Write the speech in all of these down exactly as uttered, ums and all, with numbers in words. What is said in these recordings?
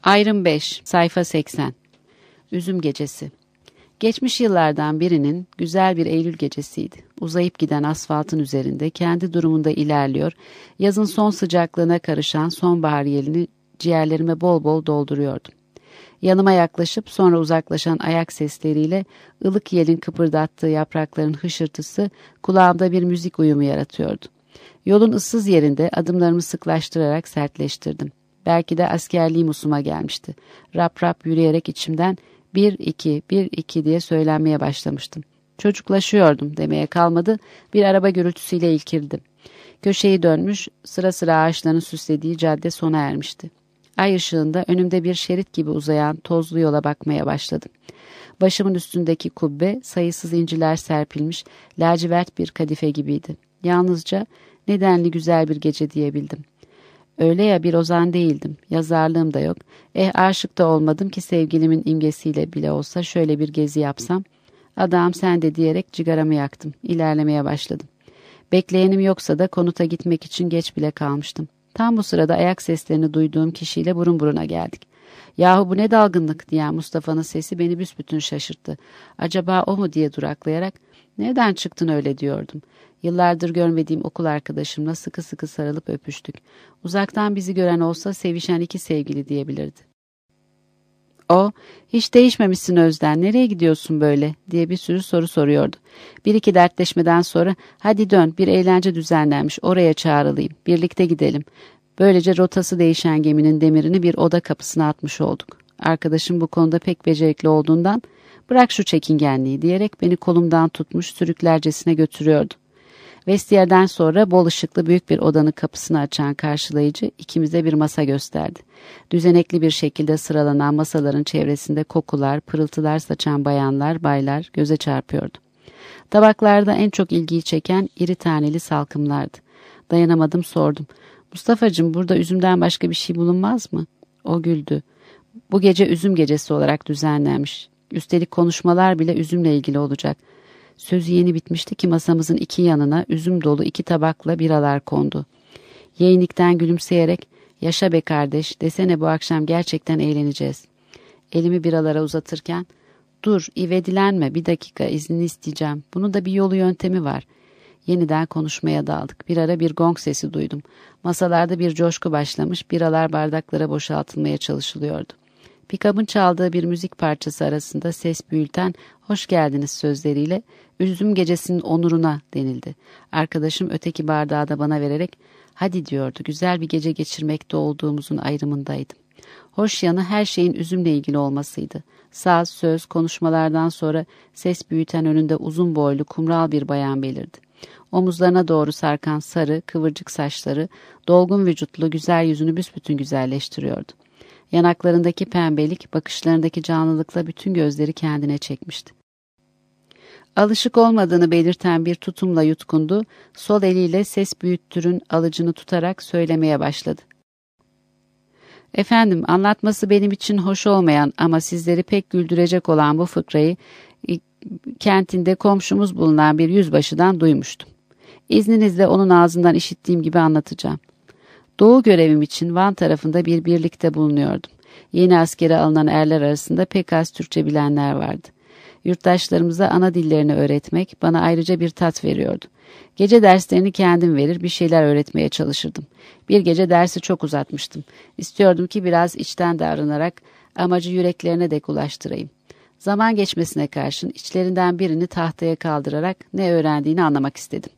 Ayrım beş, sayfa seksen. Üzüm gecesi. Geçmiş yıllardan birinin güzel bir Eylül gecesiydi. Uzayıp giden asfaltın üzerinde kendi durumunda ilerliyor, yazın son sıcaklığına karışan sonbahar yelini ciğerlerime bol bol dolduruyordum. Yanıma yaklaşıp sonra uzaklaşan ayak sesleriyle ılık yelin kıpırdattığı yaprakların hışırtısı kulağımda bir müzik uyumu yaratıyordu. Yolun ıssız yerinde adımlarımı sıklaştırarak sertleştirdim. Belki de askerliğim usuma gelmişti. Rap rap yürüyerek içimden bir iki, bir iki diye söylenmeye başlamıştım. Çocuklaşıyordum demeye kalmadı, bir araba gürültüsüyle ilkildim. Köşeyi dönmüş, sıra sıra ağaçların süslediği cadde sona ermişti. Ay ışığında önümde bir şerit gibi uzayan tozlu yola bakmaya başladım. Başımın üstündeki kubbe sayısız inciler serpilmiş, lacivert bir kadife gibiydi. Yalnızca nedenli güzel bir gece diyebildim. Öyle ya bir ozan değildim, yazarlığım da yok. Eh aşık da olmadım ki sevgilimin imgesiyle bile olsa şöyle bir gezi yapsam. Adam sen de diyerek cigaramı yaktım, ilerlemeye başladım. Bekleyenim yoksa da konuta gitmek için geç bile kalmıştım. Tam bu sırada ayak seslerini duyduğum kişiyle burun buruna geldik. Yahu bu ne dalgınlık diyen Mustafa'nın sesi beni büsbütün şaşırttı. Acaba o mu diye duraklayarak nereden çıktın öyle diyordum. Yıllardır görmediğim okul arkadaşımla sıkı sıkı sarılıp öpüştük. Uzaktan bizi gören olsa sevişen iki sevgili diyebilirdi. O, hiç değişmemişsin Özden, nereye gidiyorsun böyle diye bir sürü soru soruyordu. Bir iki dertleşmeden sonra hadi dön bir eğlence düzenlenmiş oraya çağrılayım, birlikte gidelim. Böylece rotası değişen geminin demirini bir oda kapısına atmış olduk. Arkadaşım bu konuda pek becerikli olduğundan bırak şu çekingenliği diyerek beni kolumdan tutmuş sürüklercesine götürüyordu. Vestiyerden sonra bol ışıklı büyük bir odanın kapısını açan karşılayıcı ikimize bir masa gösterdi. Düzenekli bir şekilde sıralanan masaların çevresinde kokular, pırıltılar saçan bayanlar, baylar göze çarpıyordu. Tabaklarda en çok ilgiyi çeken iri taneli salkımlardı. Dayanamadım sordum. Mustafa'cığım burada üzümden başka bir şey bulunmaz mı? O güldü. Bu gece üzüm gecesi olarak düzenlenmiş. Üstelik konuşmalar bile üzümle ilgili olacak. Sözü yeni bitmişti ki masamızın iki yanına üzüm dolu iki tabakla biralar kondu. Yeğenlikten gülümseyerek yaşa be kardeş desene bu akşam gerçekten eğleneceğiz. Elimi biralara uzatırken dur ivedilenme bir dakika iznini isteyeceğim. Bunun da bir yolu yöntemi var. Yeniden konuşmaya daldık. Bir ara bir gong sesi duydum. Masalarda bir coşku başlamış, biralar bardaklara boşaltılmaya çalışılıyordu. Pikabın çaldığı bir müzik parçası arasında ses büyülten hoş geldiniz sözleriyle üzüm gecesinin onuruna denildi. Arkadaşım öteki bardağı da bana vererek hadi diyordu, güzel bir gece geçirmekte olduğumuzun ayrımındaydım. Hoş yanı her şeyin üzümle ilgili olmasıydı. Saz, söz, konuşmalardan sonra ses büyüten önünde uzun boylu kumral bir bayan belirdi. Omuzlarına doğru sarkan sarı, kıvırcık saçları, dolgun vücutlu güzel yüzünü büsbütün güzelleştiriyordu. Yanaklarındaki pembelik, bakışlarındaki canlılıkla bütün gözleri kendine çekmişti. Alışık olmadığını belirten bir tutumla yutkundu, sol eliyle ses büyüttürün alıcını tutarak söylemeye başladı. Efendim, anlatması benim için hoş olmayan ama sizleri pek güldürecek olan bu fıkrayı kentinde komşumuz bulunan bir yüzbaşıdan duymuştum. İzninizle onun ağzından işittiğim gibi anlatacağım. Doğu görevim için Van tarafında bir birlikte bulunuyordum. Yeni askere alınan erler arasında pek az Türkçe bilenler vardı. Yurttaşlarımıza ana dillerini öğretmek bana ayrıca bir tat veriyordu. Gece derslerini kendim verir bir şeyler öğretmeye çalışırdım. Bir gece dersi çok uzatmıştım. İstiyordum ki biraz içten davranarak amacı yüreklerine dek ulaştırayım. Zaman geçmesine karşın içlerinden birini tahtaya kaldırarak ne öğrendiğini anlamak istedim.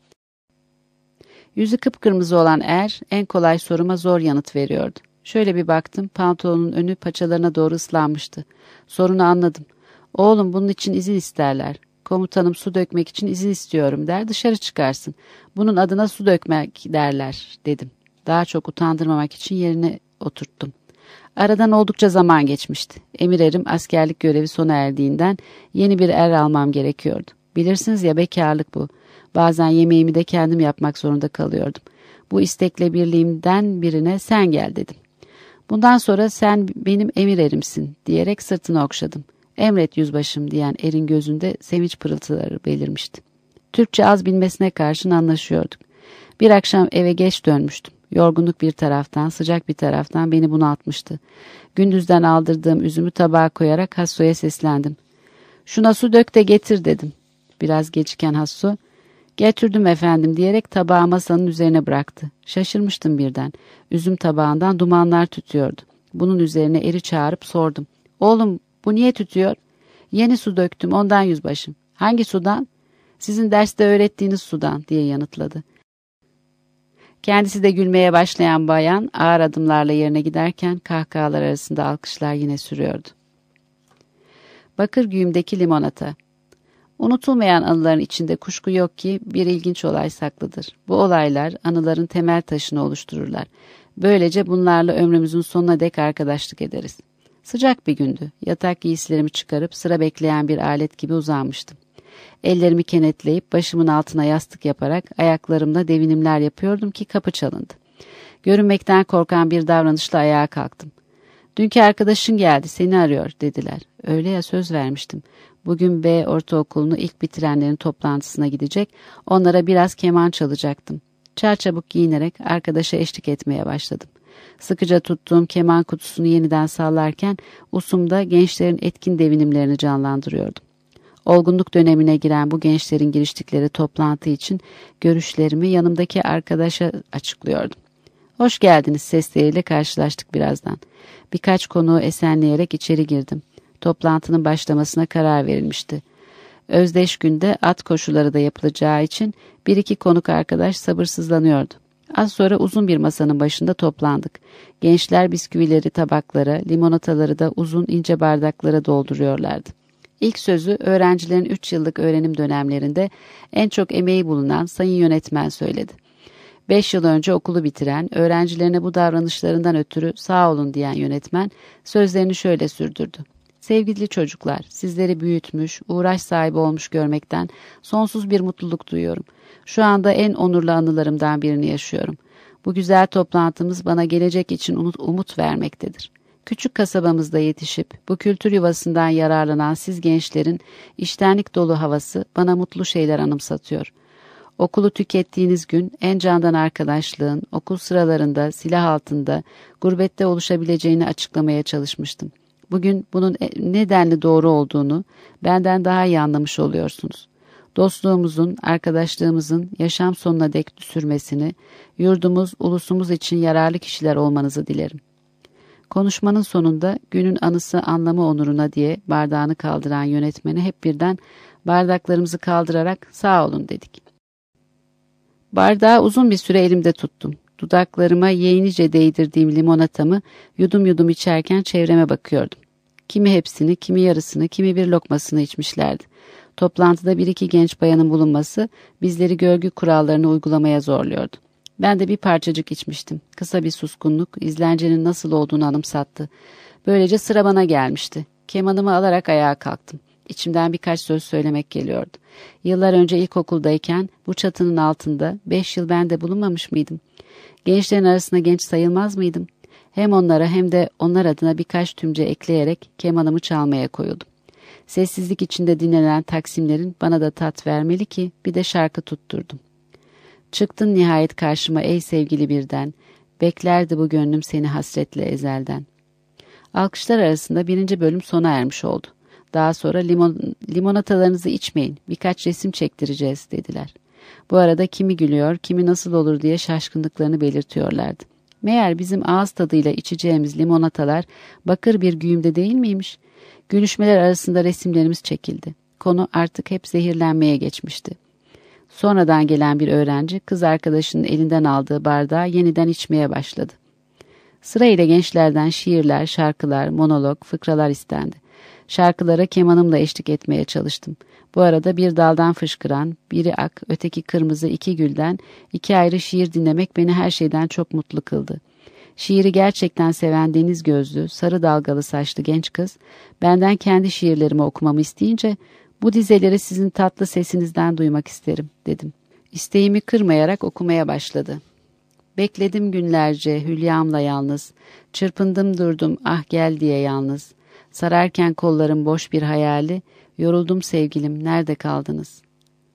Yüzü kıpkırmızı olan er en kolay soruma zor yanıt veriyordu. Şöyle bir baktım, pantolonun önü paçalarına doğru ıslanmıştı. Sorunu anladım. Oğlum bunun için izin isterler. Komutanım su dökmek için izin istiyorum der, dışarı çıkarsın. Bunun adına su dökmek derler dedim. Daha çok utandırmamak için yerine oturttum. Aradan oldukça zaman geçmişti. Emir erim askerlik görevi sona erdiğinden yeni bir er almam gerekiyordu. Bilirsiniz ya bekarlık bu. Bazen yemeğimi de kendim yapmak zorunda kalıyordum. Bu istekle birliğimden birine sen gel dedim. Bundan sonra sen benim emir erimsin diyerek sırtını okşadım. Emret yüzbaşım diyen erin gözünde sevinç pırıltıları belirmişti. Türkçe az bilmesine karşın anlaşıyorduk. Bir akşam eve geç dönmüştüm. Yorgunluk bir taraftan, sıcak bir taraftan beni bunaltmıştı. Gündüzden aldırdığım üzümü tabağa koyarak Hasso'ya seslendim. "Şuna su dök de getir," dedim. Biraz geciken Hasso, "Getirdim efendim," diyerek tabağı masanın üzerine bıraktı. Şaşırmıştım birden. Üzüm tabağından dumanlar tütüyordu. Bunun üzerine eri çağırıp sordum. "Oğlum, bu niye tütüyor?" "Yeni su döktüm, ondan yüzbaşım." "Hangi sudan?" "Sizin derste öğrettiğiniz sudan," diye yanıtladı. Kendisi de gülmeye başlayan bayan ağır adımlarla yerine giderken kahkahalar arasında alkışlar yine sürüyordu. Bakırgüğüm'deki limonata. Unutulmayan anıların içinde kuşku yok ki bir ilginç olay saklıdır. Bu olaylar anıların temel taşını oluştururlar. Böylece bunlarla ömrümüzün sonuna dek arkadaşlık ederiz. Sıcak bir gündü. Yatak giysilerimi çıkarıp sıra bekleyen bir alet gibi uzanmıştım. Ellerimi kenetleyip başımın altına yastık yaparak ayaklarımla devinimler yapıyordum ki kapı çalındı. Görünmekten korkan bir davranışla ayağa kalktım. "Dünkü arkadaşın geldi, seni arıyor," dediler. Öyle ya, söz vermiştim. Bugün B ortaokulunu ilk bitirenlerin toplantısına gidecek, onlara biraz keman çalacaktım. Çarçabuk giyinerek arkadaşa eşlik etmeye başladım. Sıkıca tuttuğum keman kutusunu yeniden sallarken usumda gençlerin etkin devinimlerini canlandırıyordum. Olgunluk dönemine giren bu gençlerin giriştikleri toplantı için görüşlerimi yanımdaki arkadaşa açıklıyordum. "Hoş geldiniz," sesleriyle karşılaştık birazdan. Birkaç konuğu esenleyerek içeri girdim. Toplantının başlamasına karar verilmişti. Özdeş günde at koşuları da yapılacağı için bir iki konuk arkadaş sabırsızlanıyordu. Az sonra uzun bir masanın başında toplandık. Gençler bisküvileri tabaklara, limonataları da uzun ince bardaklara dolduruyorlardı. İlk sözü öğrencilerin üç yıllık öğrenim dönemlerinde en çok emeği bulunan sayın yönetmen söyledi. Beş yıl önce okulu bitiren, öğrencilerine bu davranışlarından ötürü sağ olun diyen yönetmen sözlerini şöyle sürdürdü. "Sevgili çocuklar, sizleri büyütmüş, uğraş sahibi olmuş görmekten sonsuz bir mutluluk duyuyorum. Şu anda en onurlu anılarımdan birini yaşıyorum. Bu güzel toplantımız bana gelecek için umut vermektedir. Küçük kasabamızda yetişip bu kültür yuvasından yararlanan siz gençlerin içtenlik dolu havası bana mutlu şeyler anımsatıyor. Okulu tükettiğiniz gün en candan arkadaşlığın okul sıralarında, silah altında, gurbette oluşabileceğini açıklamaya çalışmıştım. Bugün bunun nedenli doğru olduğunu benden daha iyi anlamış oluyorsunuz. Dostluğumuzun, arkadaşlığımızın yaşam sonuna dek sürmesini, yurdumuz, ulusumuz için yararlı kişiler olmanızı dilerim." Konuşmanın sonunda günün anısı anlamı onuruna diye bardağını kaldıran yönetmeni hep birden bardaklarımızı kaldırarak "Sağ olun," dedik. Bardağı uzun bir süre elimde tuttum. Dudaklarıma yeğenice değdirdiğim limonatamı yudum yudum içerken çevreme bakıyordum. Kimi hepsini, kimi yarısını, kimi bir lokmasını içmişlerdi. Toplantıda bir iki genç bayanın bulunması bizleri görgü kurallarını uygulamaya zorluyordu. Ben de bir parçacık içmiştim. Kısa bir suskunluk izlencenin nasıl olduğunu anımsattı. Böylece sıra bana gelmişti. Kemanımı alarak ayağa kalktım. İçimden birkaç söz söylemek geliyordu. Yıllar önce ilkokuldayken bu çatının altında beş yıl ben de bulunmamış mıydım? Gençlerin arasında genç sayılmaz mıydım? Hem onlara hem de onlar adına birkaç tümce ekleyerek kemanımı çalmaya koyuldum. Sessizlik içinde dinlenen taksimlerin bana da tat vermeli ki bir de şarkı tutturdum. "Çıktın nihayet karşıma ey sevgili birden, beklerdi bu gönlüm seni hasretle ezelden." Alkışlar arasında birinci bölüm sona ermiş oldu. Daha sonra limon, limonatalarınızı içmeyin, birkaç resim çektireceğiz dediler. Bu arada kimi gülüyor, kimi nasıl olur diye şaşkınlıklarını belirtiyorlardı. Meğer bizim ağız tadıyla içeceğimiz limonatalar bakır bir güğümde değil miymiş? Gülüşmeler arasında resimlerimiz çekildi. Konu artık hep zehirlenmeye geçmişti. Sonradan gelen bir öğrenci kız arkadaşının elinden aldığı bardağı yeniden içmeye başladı. Sırayla gençlerden şiirler, şarkılar, monolog, fıkralar istendi. Şarkılara kemanımla eşlik etmeye çalıştım. Bu arada bir daldan fışkıran, biri ak, öteki kırmızı iki gülden iki ayrı şiir dinlemek beni her şeyden çok mutlu kıldı. Şiiri gerçekten seven deniz gözlü, sarı dalgalı saçlı genç kız, benden kendi şiirlerimi okumamı isteyince, "Bu dizeleri sizin tatlı sesinizden duymak isterim," dedim. İsteğimi kırmayarak okumaya başladı. "Bekledim günlerce hülyamla yalnız, çırpındım durdum ah gel diye yalnız. Sararken kollarım boş bir hayali, yoruldum sevgilim nerede kaldınız?"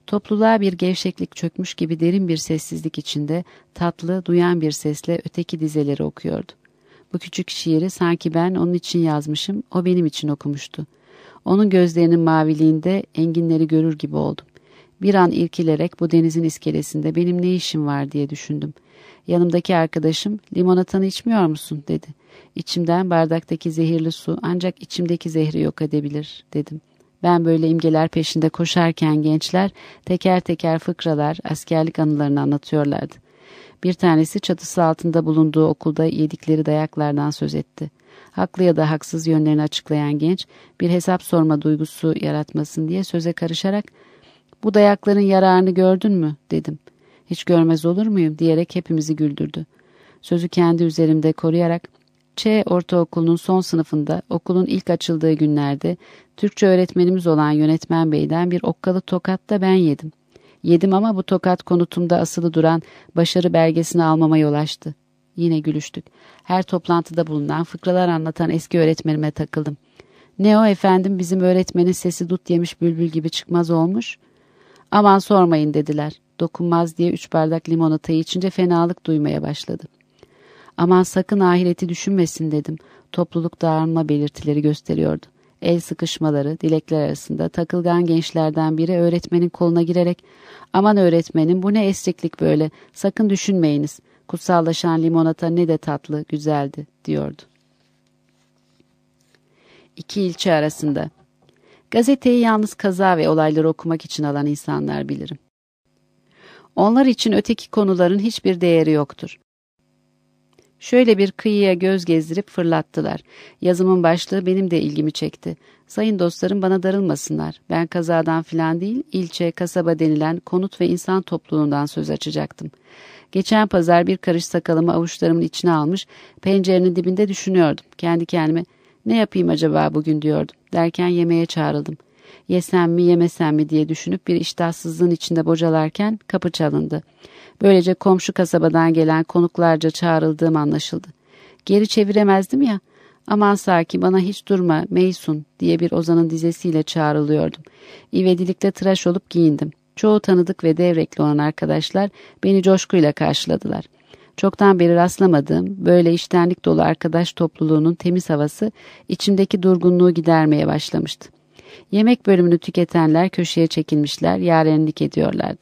Topluluğa bir gevşeklik çökmüş gibi derin bir sessizlik içinde tatlı, duyan bir sesle öteki dizeleri okuyordu. Bu küçük şiiri sanki ben onun için yazmışım, o benim için okumuştu. Onun gözlerinin maviliğinde enginleri görür gibi oldum. Bir an irkilerek bu denizin iskelesinde benim ne işim var diye düşündüm. Yanımdaki arkadaşım, limonatanı içmiyor musun dedi. İçimden bardaktaki zehirli su ancak içimdeki zehri yok edebilir dedim. Ben böyle imgeler peşinde koşarken gençler teker teker fıkralar, askerlik anılarını anlatıyorlardı. Bir tanesi çatısı altında bulunduğu okulda yedikleri dayaklardan söz etti. Haklı ya da haksız yönlerini açıklayan genç bir hesap sorma duygusu yaratmasın diye söze karışarak "Bu dayakların yararını gördün mü?" dedim. "Hiç görmez olur muyum?" diyerek hepimizi güldürdü. Sözü kendi üzerimde koruyarak Ç Ortaokulu'nun son sınıfında okulun ilk açıldığı günlerde Türkçe öğretmenimiz olan yönetmen beyden bir okkalı tokat da ben yedim. Yedim ama bu tokat konutumda asılı duran başarı belgesini almama yol açtı. Yine gülüştük. Her toplantıda bulunan fıkralar anlatan eski öğretmenime takıldım. "Ne o efendim, bizim öğretmenin sesi dut yemiş bülbül gibi çıkmaz olmuş?" "Aman sormayın" dediler. Dokunmaz diye üç bardak limonatayı içince fenalık duymaya başladı. "Aman sakın ahireti düşünmesin" dedim. Topluluk dağılma belirtileri gösteriyordu. El sıkışmaları, dilekler arasında takılgan gençlerden biri öğretmenin koluna girerek "Aman öğretmenim, bu ne esriklik böyle, sakın düşünmeyiniz. Kutsallaşan limonata ne de tatlı, güzeldi" diyordu. İki ilçe arasında. Gazeteyi yalnız kaza ve olayları okumak için alan insanlar bilirim. Onlar için öteki konuların hiçbir değeri yoktur. Şöyle bir kıyıya göz gezdirip fırlattılar. Yazımın başlığı benim de ilgimi çekti. Sayın dostlarım, bana darılmasınlar. Ben kazadan filan değil, ilçe, kasaba denilen konut ve insan topluluğundan söz açacaktım. Geçen pazar bir karış sakalımı avuçlarımın içine almış, pencerenin dibinde düşünüyordum. Kendi kendime ne yapayım acaba bugün diyordum. Derken yemeğe çağrıldım. Yesem mi yemesem mi diye düşünüp bir iştahsızlığın içinde bocalarken kapı çalındı. Böylece komşu kasabadan gelen konuklarca çağrıldığım anlaşıldı. Geri çeviremezdim ya. "Aman Saki, bana hiç durma Meysun" diye bir ozanın dizesiyle çağrılıyordum. İvedilikle tıraş olup giyindim. Çoğu tanıdık ve devrekli olan arkadaşlar beni coşkuyla karşıladılar. Çoktan beri rastlamadığım böyle içtenlik dolu arkadaş topluluğunun temiz havası içimdeki durgunluğu gidermeye başlamıştı. Yemek bölümünü tüketenler köşeye çekilmişler, yarenlik ediyorlardı.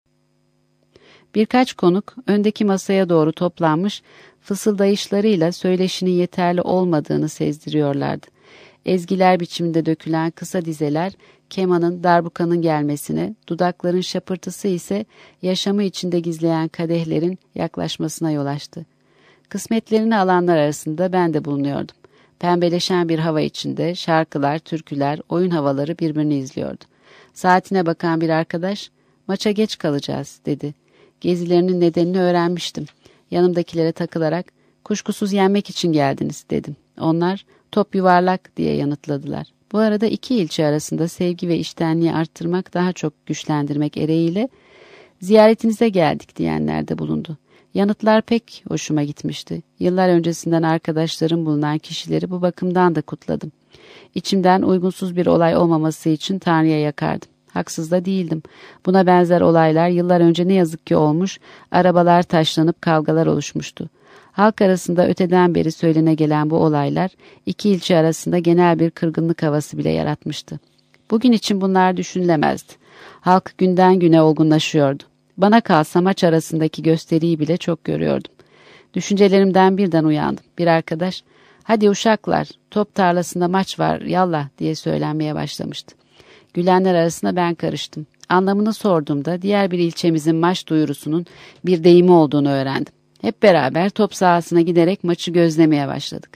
Birkaç konuk öndeki masaya doğru toplanmış, fısıldayışlarıyla söyleşinin yeterli olmadığını sezdiriyorlardı. Ezgiler biçiminde dökülen kısa dizeler, kemanın, darbukanın gelmesine, dudakların şapırtısı ise yaşamı içinde gizleyen kadehlerin yaklaşmasına yol açtı. Kısmetlerini alanlar arasında ben de bulunuyordum. Pembeleşen bir hava içinde şarkılar, türküler, oyun havaları birbirini izliyordu. Saatine bakan bir arkadaş, "Maça geç kalacağız" dedi. Gezilerinin nedenini öğrenmiştim. Yanımdakilere takılarak "Kuşkusuz yenmek için geldiniz" dedim. Onlar "Top yuvarlak" diye yanıtladılar. Bu arada iki ilçe arasında sevgi ve içtenliği arttırmak, daha çok güçlendirmek ereğiyle "Ziyaretinize geldik" diyenler de bulundu. Yanıtlar pek hoşuma gitmişti. Yıllar öncesinden arkadaşlarım bulunan kişileri bu bakımdan da kutladım. İçimden uygunsuz bir olay olmaması için Tanrı'ya yakardım. Haksız da değildim. Buna benzer olaylar yıllar önce ne yazık ki olmuş, arabalar taşlanıp kavgalar oluşmuştu. Halk arasında öteden beri söylene gelen bu olaylar iki ilçe arasında genel bir kırgınlık havası bile yaratmıştı. Bugün için bunlar düşünülemezdi. Halk günden güne olgunlaşıyordu. Bana kalsa maç arasındaki gösteriyi bile çok görüyordum. Düşüncelerimden birden uyandım. Bir arkadaş, "Hadi uşaklar, top tarlasında maç var, yallah" diye söylenmeye başlamıştı. Gülenler arasında ben karıştım. Anlamını sorduğumda diğer bir ilçemizin maç duyurusunun bir deyimi olduğunu öğrendim. Hep beraber top sahasına giderek maçı gözlemeye başladık.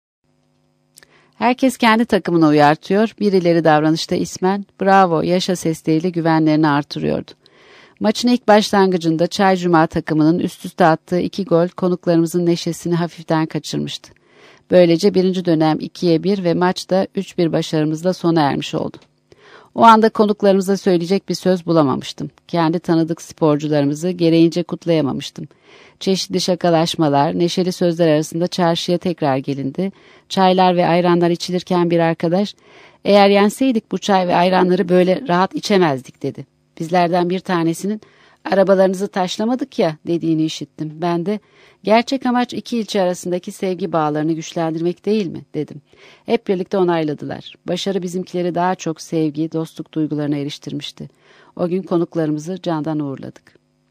Herkes kendi takımına uyartıyor, birileri davranışta ismen "bravo, yaşa" sesleriyle güvenlerini artırıyordu. Maçın ilk başlangıcında Çay Cuma takımının üst üste attığı iki gol konuklarımızın neşesini hafiften kaçırmıştı. Böylece birinci dönem ikiye bir ve maç da üç bir başarımızla sona ermiş oldu. O anda konuklarımıza söyleyecek bir söz bulamamıştım. Kendi tanıdık sporcularımızı gereğince kutlayamamıştım. Çeşitli şakalaşmalar, neşeli sözler arasında çarşıya tekrar gelindi. Çaylar ve ayranlar içilirken bir arkadaş, "Eğer yenseydik bu çay ve ayranları böyle rahat içemezdik" dedi. Bizlerden bir tanesinin arabalarınızı taşlamadık ya dediğini işittim. Ben de gerçek amaç iki ilçe arasındaki sevgi bağlarını güçlendirmek değil mi dedim. Hep birlikte onayladılar. Başarı bizimkileri daha çok sevgi, dostluk duygularına eriştirmişti. O gün konuklarımızı candan uğurladık.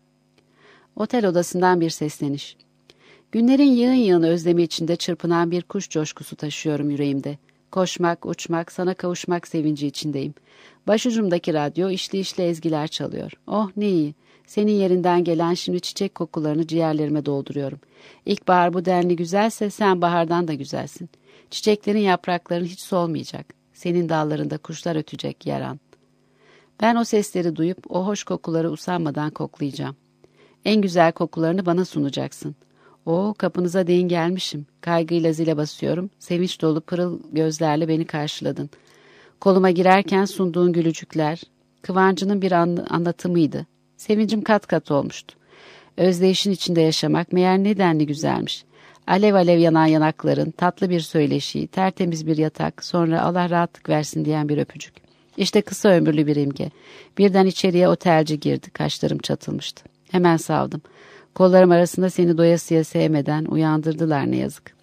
Otel odasından bir sesleniş. Günlerin yığın yığın özlemi içinde çırpınan bir kuş coşkusu taşıyorum yüreğimde. Koşmak, uçmak, sana kavuşmak sevinci içindeyim. Başucumdaki radyo işli işli ezgiler çalıyor. Oh ne iyi. Senin yerinden gelen şimdi çiçek kokularını ciğerlerime dolduruyorum. İlkbahar bu denli güzelse sen bahardan da güzelsin. Çiçeklerin yaprakların hiç solmayacak. Senin dallarında kuşlar ötecek yaran. Ben o sesleri duyup o hoş kokuları usanmadan koklayacağım. En güzel kokularını bana sunacaksın. O kapınıza değin gelmişim. Kaygıyla zile basıyorum. Sevinç dolu pırıl gözlerle beni karşıladın. Koluma girerken sunduğun gülücükler, kıvancının bir an anlatımıydı. Sevincim kat kat olmuştu. Özdeyişin içinde yaşamak meğer nedenli güzelmiş. Alev alev yanan yanakların, tatlı bir söyleşi, tertemiz bir yatak, sonra Allah rahatlık versin diyen bir öpücük. İşte kısa ömürlü bir imge. Birden içeriye otelci girdi. Kaşlarım çatılmıştı. Hemen savdım. Kollarım arasında seni doyasıya sevmeden uyandırdılar ne yazık.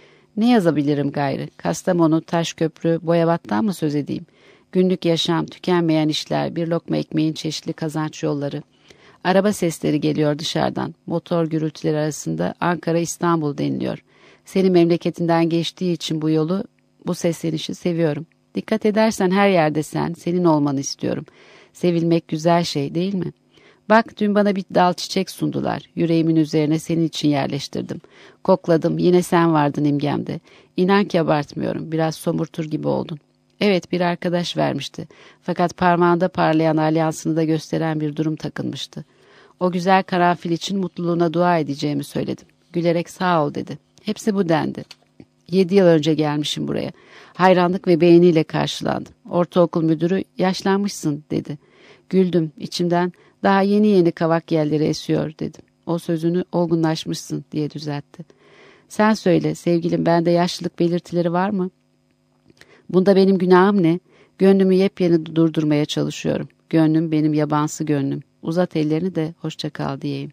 Ne yazabilirim gayrı? Kastamonu, Taşköprü, Boyabat'tan mı söz edeyim? Günlük yaşam, tükenmeyen işler, bir lokma ekmeğin çeşitli kazanç yolları. Araba sesleri geliyor dışarıdan. Motor gürültüleri arasında Ankara, İstanbul deniliyor. Senin memleketinden geçtiği için bu yolu, bu seslenişi seviyorum. Dikkat edersen her yerde sen, senin olmanı istiyorum. Sevilmek güzel şey değil mi? Bak dün bana bir dal çiçek sundular. Yüreğimin üzerine senin için yerleştirdim. Kokladım, yine sen vardın imgemde. İnan ki abartmıyorum, biraz somurtur gibi oldun. Evet, bir arkadaş vermişti. Fakat parmağında parlayan alyansını da gösteren bir durum takılmıştı. O güzel karanfil için mutluluğuna dua edeceğimi söyledim. Gülerek sağ ol dedi. Hepsi bu dendi. Yedi yıl önce gelmişim buraya. Hayranlık ve beğeniyle karşılandım. Ortaokul müdürü yaşlanmışsın dedi. Güldüm içimden, daha yeni yeni kavak yelleri esiyor dedim. O sözünü olgunlaşmışsın diye düzeltti. Sen söyle sevgilim, bende yaşlılık belirtileri var mı? Bunda benim günahım ne? Gönlümü yepyeni durdurmaya çalışıyorum. Gönlüm benim yabansı gönlüm. Uzat ellerini de hoşça kal diyeyim.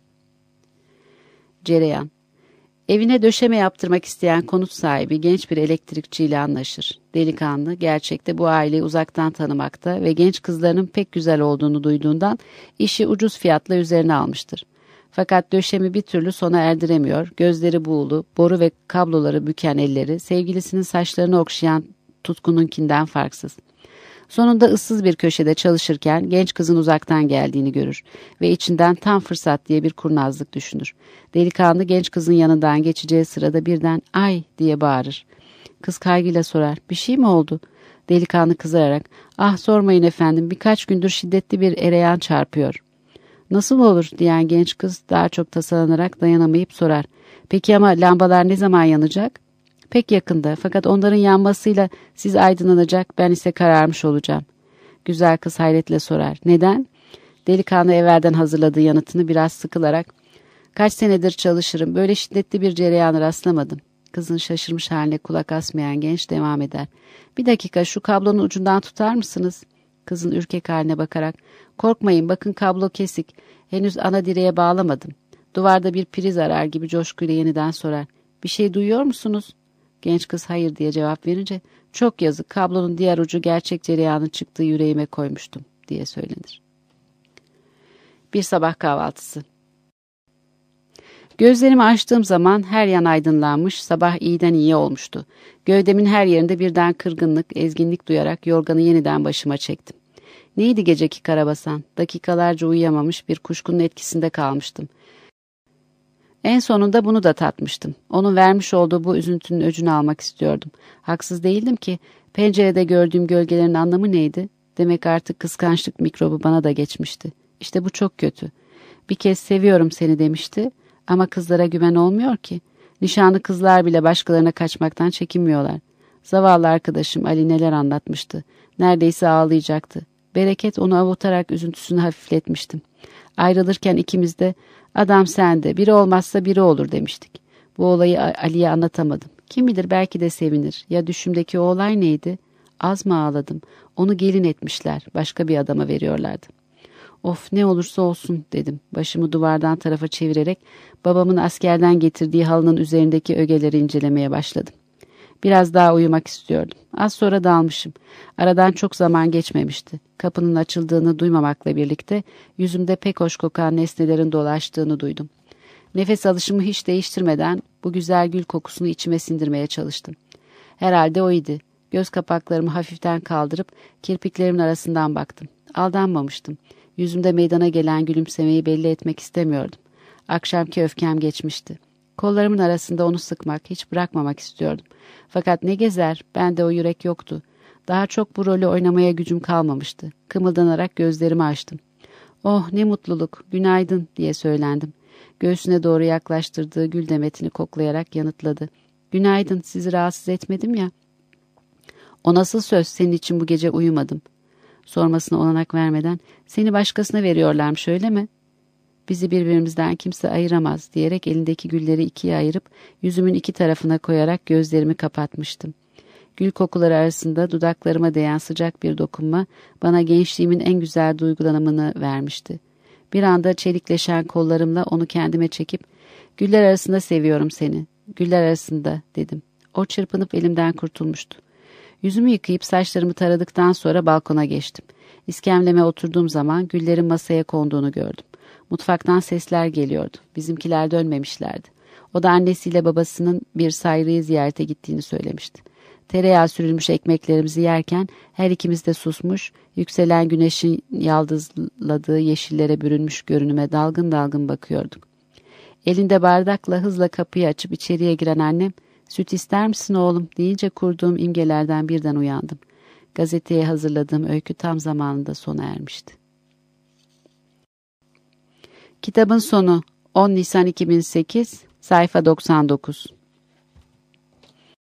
Cereyan. Evine döşeme yaptırmak isteyen konut sahibi genç bir elektrikçiyle anlaşır. Delikanlı gerçekte bu aileyi uzaktan tanımakta ve genç kızlarının pek güzel olduğunu duyduğundan işi ucuz fiyatla üzerine almıştır. Fakat döşemi bir türlü sona erdiremiyor, gözleri buğulu, boru ve kabloları büken elleri sevgilisinin saçlarını okşayan tutkununkinden farksız. Sonunda ıssız bir köşede çalışırken genç kızın uzaktan geldiğini görür ve içinden tam fırsat diye bir kurnazlık düşünür. Delikanlı genç kızın yanından geçeceği sırada birden "ay" diye bağırır. Kız kaygıyla sorar, "Bir şey mi oldu?" Delikanlı kızarak, "Ah sormayın efendim, birkaç gündür şiddetli bir ereyan çarpıyor." "Nasıl olur?" diyen genç kız daha çok tasalanarak dayanamayıp sorar. "Peki ama lambalar ne zaman yanacak?" "Pek yakında, fakat onların yanmasıyla siz aydınlanacak, ben ise kararmış olacağım." Güzel kız hayretle sorar. "Neden?" Delikanlı evvelden hazırladığı yanıtını biraz sıkılarak, "Kaç senedir çalışırım, böyle şiddetli bir cereyana rastlamadım." Kızın şaşırmış haline kulak asmayan genç devam eder. "Bir dakika, şu kablonun ucundan tutar mısınız?" Kızın ürkek haline bakarak, "Korkmayın, bakın kablo kesik, henüz ana direğe bağlamadım." Duvarda bir priz arar gibi coşkuyla yeniden sorar. "Bir şey duyuyor musunuz?" Genç kız hayır diye cevap verince, "Çok yazık, kablonun diğer ucu gerçek cereyanın çıktığı yüreğime koymuştum." diye söylenir. Bir sabah kahvaltısı. Gözlerimi açtığım zaman her yan aydınlanmış, sabah iyiden iyi olmuştu. Gövdemin her yerinde birden kırgınlık, ezginlik duyarak yorganı yeniden başıma çektim. Neydi geceki karabasan? Dakikalarca uyuyamamış bir kuşkunun etkisinde kalmıştım. En sonunda bunu da tatmıştım. Onun vermiş olduğu bu üzüntünün öcünü almak istiyordum. Haksız değildim ki. Pencerede gördüğüm gölgelerin anlamı neydi? Demek artık kıskançlık mikrobu bana da geçmişti. İşte bu çok kötü. Bir kez seviyorum seni demişti ama kızlara güven olmuyor ki. Nişanlı kızlar bile başkalarına kaçmaktan çekinmiyorlar. Zavallı arkadaşım Ali neler anlatmıştı. Neredeyse ağlayacaktı. Bereket onu avutarak üzüntüsünü hafifletmiştim. Ayrılırken ikimiz de "Adam sende, biri olmazsa biri olur" demiştik. Bu olayı Ali'ye anlatamadım. Kim bilir, belki de sevinir. Ya düşümdeki o olay neydi? Az mı ağladım? Onu gelin etmişler, başka bir adama veriyorlardı. Of, ne olursa olsun dedim. Başımı duvardan tarafa çevirerek babamın askerden getirdiği halının üzerindeki ögeleri incelemeye başladım. Biraz daha uyumak istiyordum. Az sonra dalmışım. Aradan çok zaman geçmemişti. Kapının açıldığını duymamakla birlikte yüzümde pek hoş kokan nesnelerin dolaştığını duydum. Nefes alışımı hiç değiştirmeden bu güzel gül kokusunu içime sindirmeye çalıştım. Herhalde o idi. Göz kapaklarımı hafiften kaldırıp kirpiklerimin arasından baktım. Aldanmamıştım. Yüzümde meydana gelen gülümsemeyi belli etmek istemiyordum. Akşamki öfkem geçmişti. Kollarımın arasında onu sıkmak, hiç bırakmamak istiyordum. Fakat ne gezer, bende o yürek yoktu. Daha çok bu rolü oynamaya gücüm kalmamıştı. Kımıldanarak gözlerimi açtım. Oh, ne mutluluk, günaydın diye söylendim. Göğsüne doğru yaklaştırdığı gül demetini koklayarak yanıtladı. Günaydın, sizi rahatsız etmedim ya. O nasıl söz, senin için bu gece uyumadım. Sormasına olanak vermeden, seni başkasına veriyorlarmış öyle mi? Bizi birbirimizden kimse ayıramaz diyerek elindeki gülleri ikiye ayırıp yüzümün iki tarafına koyarak gözlerimi kapatmıştım. Gül kokuları arasında dudaklarıma değen sıcak bir dokunma bana gençliğimin en güzel duygulanımını vermişti. Bir anda çelikleşen kollarımla onu kendime çekip "Güller arasında seviyorum seni, güller arasında" dedim. O çırpınıp elimden kurtulmuştu. Yüzümü yıkayıp saçlarımı taradıktan sonra balkona geçtim. İskemleme oturduğum zaman güllerin masaya konduğunu gördüm. Mutfaktan sesler geliyordu. Bizimkiler dönmemişlerdi. O da annesiyle babasının bir sayrıyı ziyarete gittiğini söylemişti. Tereyağı sürülmüş ekmeklerimizi yerken her ikimiz de susmuş, yükselen güneşin yaldızladığı yeşillere bürünmüş görünüme dalgın dalgın bakıyorduk. Elinde bardakla hızla kapıyı açıp içeriye giren annem, "Süt ister misin oğlum?" deyince kurduğum imgelerden birden uyandım. Gazeteye hazırladığım öykü tam zamanında sona ermişti. Kitabın sonu on Nisan iki bin sekiz, sayfa doksan dokuz.